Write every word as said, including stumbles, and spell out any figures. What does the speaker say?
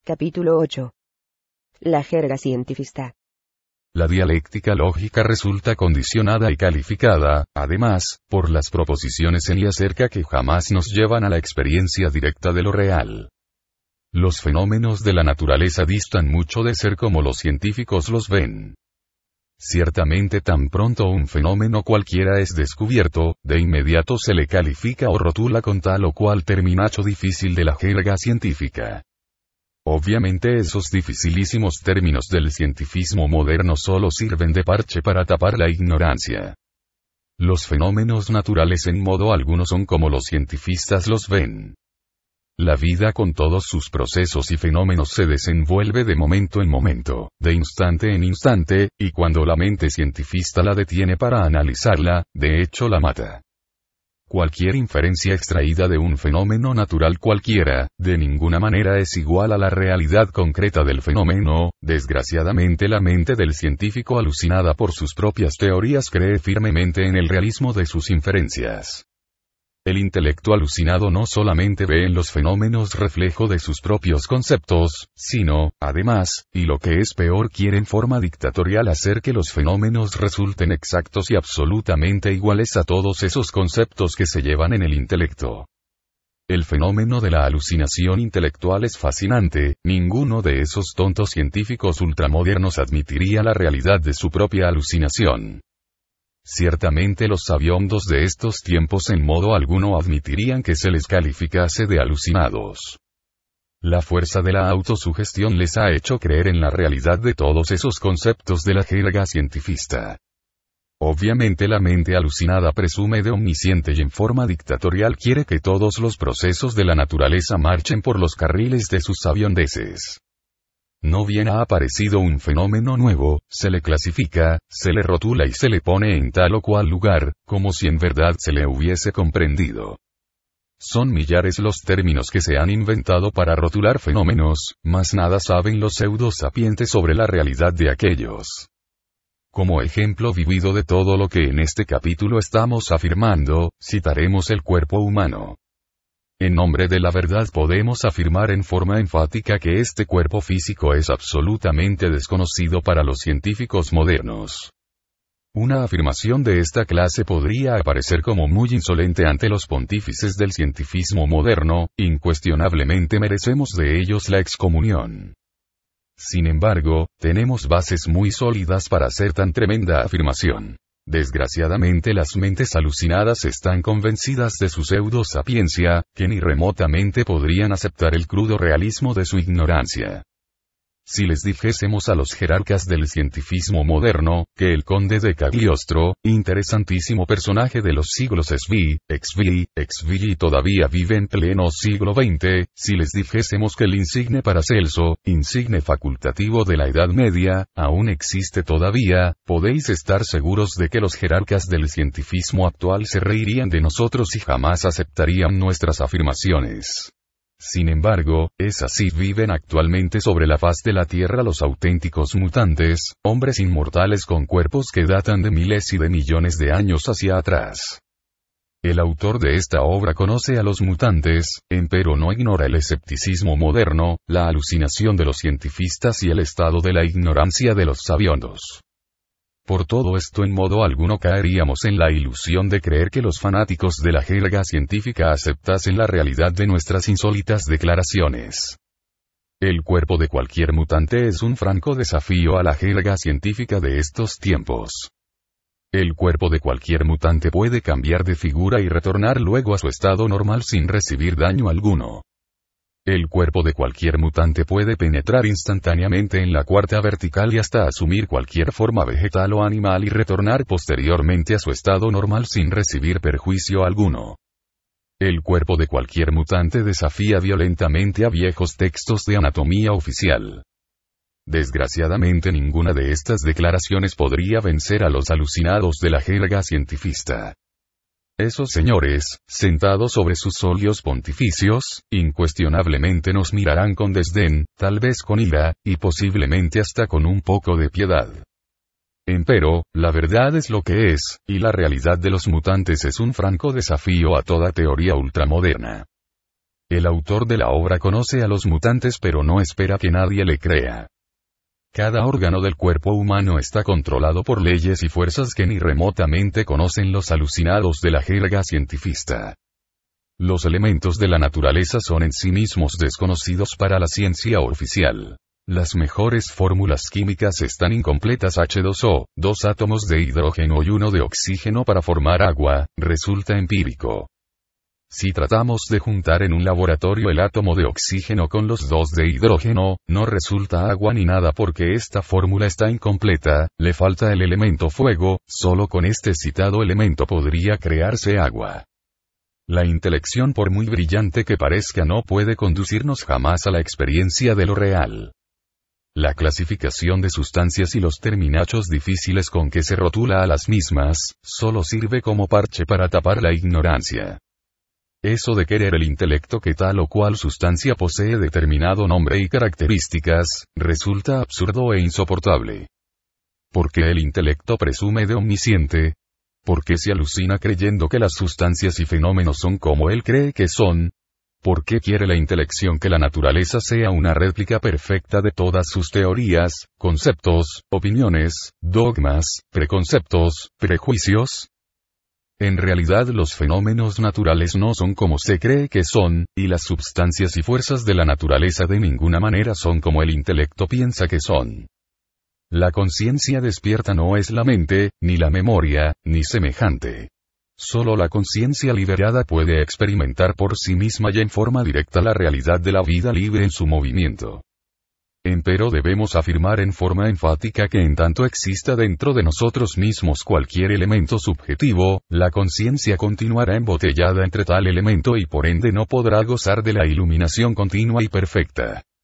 Capítulo ocho. La jerga científica. La dialéctica lógica resulta condicionada y calificada, además, por las proposiciones en y acerca que jamás nos llevan a la experiencia directa de lo real. Los fenómenos de la naturaleza distan mucho de ser como los científicos los ven. Ciertamente tan pronto un fenómeno cualquiera es descubierto, de inmediato se le califica o rotula con tal o cual terminacho difícil de la jerga científica. Obviamente esos dificilísimos términos del cientifismo moderno solo sirven de parche para tapar la ignorancia. Los fenómenos naturales en modo alguno son como los cientifistas los ven. La vida con todos sus procesos y fenómenos se desenvuelve de momento en momento, de instante en instante, y cuando la mente cientifista la detiene para analizarla, de hecho la mata. Cualquier inferencia extraída de un fenómeno natural cualquiera, de ninguna manera es igual a la realidad concreta del fenómeno. Desgraciadamente la mente del científico alucinada por sus propias teorías cree firmemente en el realismo de sus inferencias. El intelecto alucinado no solamente ve en los fenómenos reflejo de sus propios conceptos, sino, además, y lo que es peor, quiere en forma dictatorial hacer que los fenómenos resulten exactos y absolutamente iguales a todos esos conceptos que se llevan en el intelecto. El fenómeno de la alucinación intelectual es fascinante, ninguno de esos tontos científicos ultramodernos admitiría la realidad de su propia alucinación. Ciertamente los sabiondos de estos tiempos en modo alguno admitirían que se les calificase de alucinados. La fuerza de la autosugestión les ha hecho creer en la realidad de todos esos conceptos de la jerga cientifista. Obviamente la mente alucinada presume de omnisciente y en forma dictatorial quiere que todos los procesos de la naturaleza marchen por los carriles de sus sabiondeces. No bien ha aparecido un fenómeno nuevo, se le clasifica, se le rotula y se le pone en tal o cual lugar, como si en verdad se le hubiese comprendido. Son millares los términos que se han inventado para rotular fenómenos, mas nada saben los pseudo-sapientes sobre la realidad de aquellos. Como ejemplo vivido de todo lo que en este capítulo estamos afirmando, citaremos el cuerpo humano. En nombre de la verdad podemos afirmar en forma enfática que este cuerpo físico es absolutamente desconocido para los científicos modernos. Una afirmación de esta clase podría aparecer como muy insolente ante los pontífices del cientifismo moderno, incuestionablemente merecemos de ellos la excomunión. Sin embargo, tenemos bases muy sólidas para hacer tan tremenda afirmación. Desgraciadamente las mentes alucinadas están convencidas de su pseudo-sapiencia, que ni remotamente podrían aceptar el crudo realismo de su ignorancia. Si les dijésemos a los jerarcas del cientifismo moderno, que el conde de Cagliostro, interesantísimo personaje de los siglos S V, X V, X V y todavía vive en pleno siglo veinte, si les dijésemos que el insigne Paracelso, insigne facultativo de la Edad Media, aún existe todavía, podéis estar seguros de que los jerarcas del cientifismo actual se reirían de nosotros y jamás aceptarían nuestras afirmaciones. Sin embargo, es así viven actualmente sobre la faz de la Tierra los auténticos mutantes, hombres inmortales con cuerpos que datan de miles y de millones de años hacia atrás. El autor de esta obra conoce a los mutantes, empero no ignora el escepticismo moderno, la alucinación de los cientifistas y el estado de la ignorancia de los sabiondos. Por todo esto en modo alguno caeríamos en la ilusión de creer que los fanáticos de la jerga científica aceptasen la realidad de nuestras insólitas declaraciones. El cuerpo de cualquier mutante es un franco desafío a la jerga científica de estos tiempos. El cuerpo de cualquier mutante puede cambiar de figura y retornar luego a su estado normal sin recibir daño alguno. El cuerpo de cualquier mutante puede penetrar instantáneamente en la cuarta vertical y hasta asumir cualquier forma vegetal o animal y retornar posteriormente a su estado normal sin recibir perjuicio alguno. El cuerpo de cualquier mutante desafía violentamente a viejos textos de anatomía oficial. Desgraciadamente ninguna de estas declaraciones podría vencer a los alucinados de la jerga cientifista. Esos señores, sentados sobre sus solios pontificios, incuestionablemente nos mirarán con desdén, tal vez con ira, y posiblemente hasta con un poco de piedad. Empero, la verdad es lo que es, y la realidad de los mutantes es un franco desafío a toda teoría ultramoderna. El autor de la obra conoce a los mutantes pero no espera que nadie le crea. Cada órgano del cuerpo humano está controlado por leyes y fuerzas que ni remotamente conocen los alucinados de la jerga cientifista. Los elementos de la naturaleza son en sí mismos desconocidos para la ciencia oficial. Las mejores fórmulas químicas están incompletas. H dos O, dos átomos de hidrógeno y uno de oxígeno para formar agua, resulta empírico. Si tratamos de juntar en un laboratorio el átomo de oxígeno con los dos de hidrógeno, no resulta agua ni nada porque esta fórmula está incompleta, le falta el elemento fuego, solo con este citado elemento podría crearse agua. La intelección, por muy brillante que parezca, no puede conducirnos jamás a la experiencia de lo real. La clasificación de sustancias y los terminachos difíciles con que se rotula a las mismas, solo sirve como parche para tapar la ignorancia. Eso de querer el intelecto que tal o cual sustancia posee determinado nombre y características, resulta absurdo e insoportable. ¿Por qué el intelecto presume de omnisciente? ¿Por qué se alucina creyendo que las sustancias y fenómenos son como él cree que son? ¿Por qué quiere la intelección que la naturaleza sea una réplica perfecta de todas sus teorías, conceptos, opiniones, dogmas, preconceptos, prejuicios? En realidad los fenómenos naturales no son como se cree que son, y las substancias y fuerzas de la naturaleza de ninguna manera son como el intelecto piensa que son. La conciencia despierta no es la mente, ni la memoria, ni semejante. Solo la conciencia liberada puede experimentar por sí misma y en forma directa la realidad de la vida libre en su movimiento. Empero debemos afirmar en forma enfática que en tanto exista dentro de nosotros mismos cualquier elemento subjetivo, la conciencia continuará embotellada entre tal elemento y por ende no podrá gozar de la iluminación continua y perfecta.